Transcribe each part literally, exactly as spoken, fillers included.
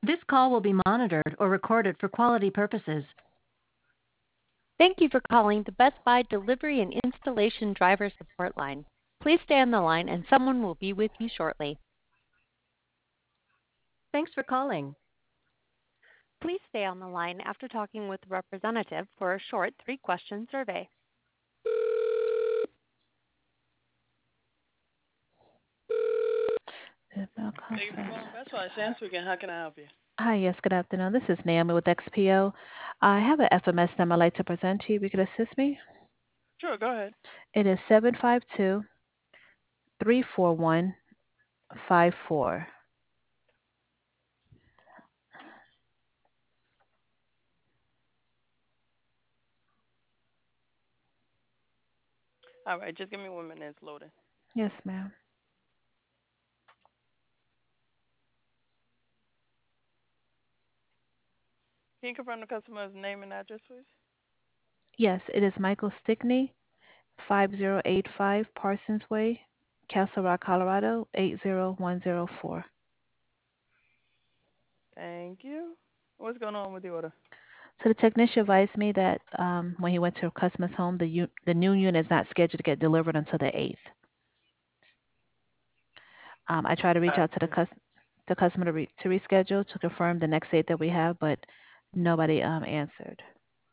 This call will be monitored or recorded for quality purposes. Thank you for calling the Best Buy Delivery and Installation Driver Support Line. Please stay on the line and someone will be with you shortly. Thanks for calling. Please stay on the line after talking with the representative for a short three-question survey. Thank you for calling Best Buy. Sam speaking. How can I help you? Hi, yes, good afternoon. This is Naomi with X P O. I have an F M S number I'd like to present to you. If you could assist me. Sure, go ahead. It is seven five two, three four one, five four. All right, just give me one minute. It's loading. Yes, ma'am. Can you confirm the customer's name and address, please? Yes, it is Michael Stickney, five zero eight five Parsons Way, Castle Rock, Colorado, eight zero one zero four. Thank you. What's going on with the order? So the technician advised me that um, when he went to a customer's home, the u- the new unit is not scheduled to get delivered until the eighth. Um, I tried to reach out to the Gotcha. cus- the customer to, re- to reschedule to confirm the next date that we have, but nobody um, answered.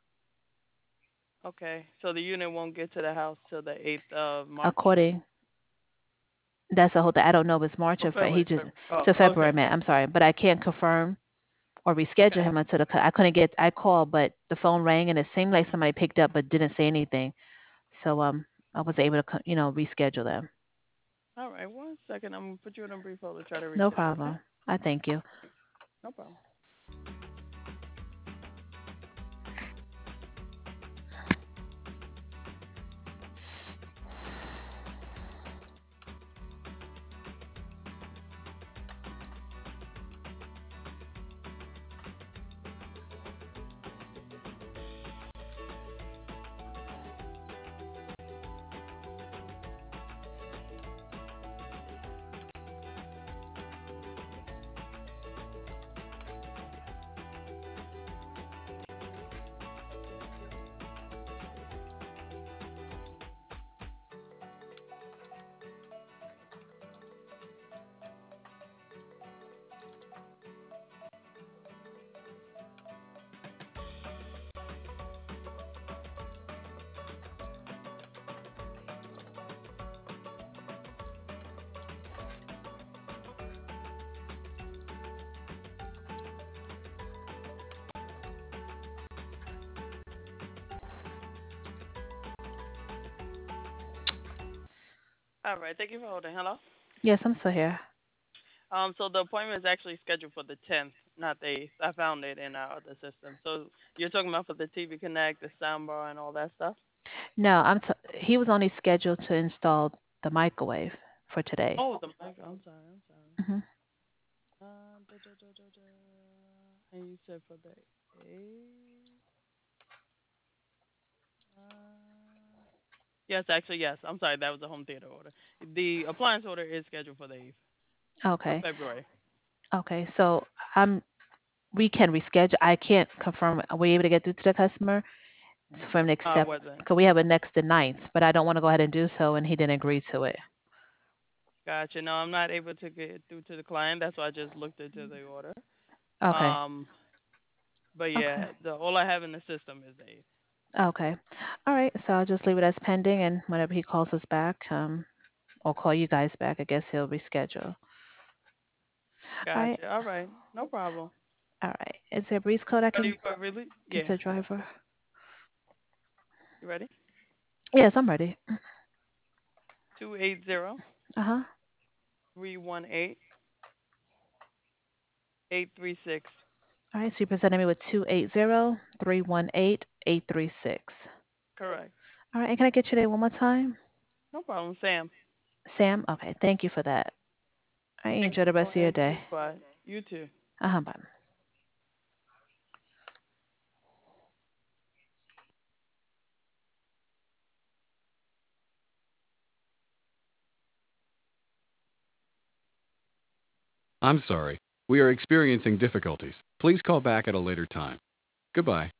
Okay, so the unit won't get to the house till the eighth of March? According, that's the whole thing. I don't know if it's March Oh, or Fe- he February. just February. Oh, to okay. February, man. I'm sorry, but I can't confirm or reschedule Okay. him until the cu- I couldn't get. I called, but the phone rang and it seemed like somebody picked up but didn't say anything. So um, I was able to co- you know reschedule them. All right, one second. I'm going to put you in a brief hold to try to reach No him, okay? problem. I thank you. No problem. All right, thank you for holding. Hello? Yes, I'm still here. Um, so the appointment is actually scheduled for the tenth, not the eighth. I found it in our other system. So you're talking about for the T V Connect, the soundbar, and all that stuff? No, I'm. T- he was only scheduled to install the microwave for today. Oh, the mic. I'm sorry. I'm sorry. Hmm. Uh, da, da, da, da, da. And you said for the eighth. Uh, yes, actually, yes. I'm sorry. That was a home theater order. The appliance order is scheduled for the eighth of Okay. February. Okay. So I'm. We can reschedule. I can't confirm. Are we able to get through to the customer for him to Uh, accept? wasn't. Because we have a next the ninth, but I don't want to go ahead and do so, and he didn't agree to it. Gotcha. No, I'm not able to get through to the client. That's why I just looked into the order. Okay. Um, but Okay. yeah, the all I have in the system is the eighth. Okay. All right. So I'll just leave it as pending, and whenever he calls us back, um, or call you guys back, I guess he'll reschedule. All right. Gotcha. All right. No problem. All right. Is there a breeze code I Ready can for release? get Yeah. the driver? You ready? Yes, I'm ready. Two eight zero Uh huh. three one eight eight three six. All right. So you presented me with two eight zero three one eight eight three six. Correct. All right. And can I get your name one more time? No problem, Sam. Sam. Okay. Thank you for that. All right. Thank you Enjoy for the rest of your calling day. Best Buy. You too. Uh huh. Bye. I'm sorry. We are experiencing difficulties. Please call back at a later time. Goodbye.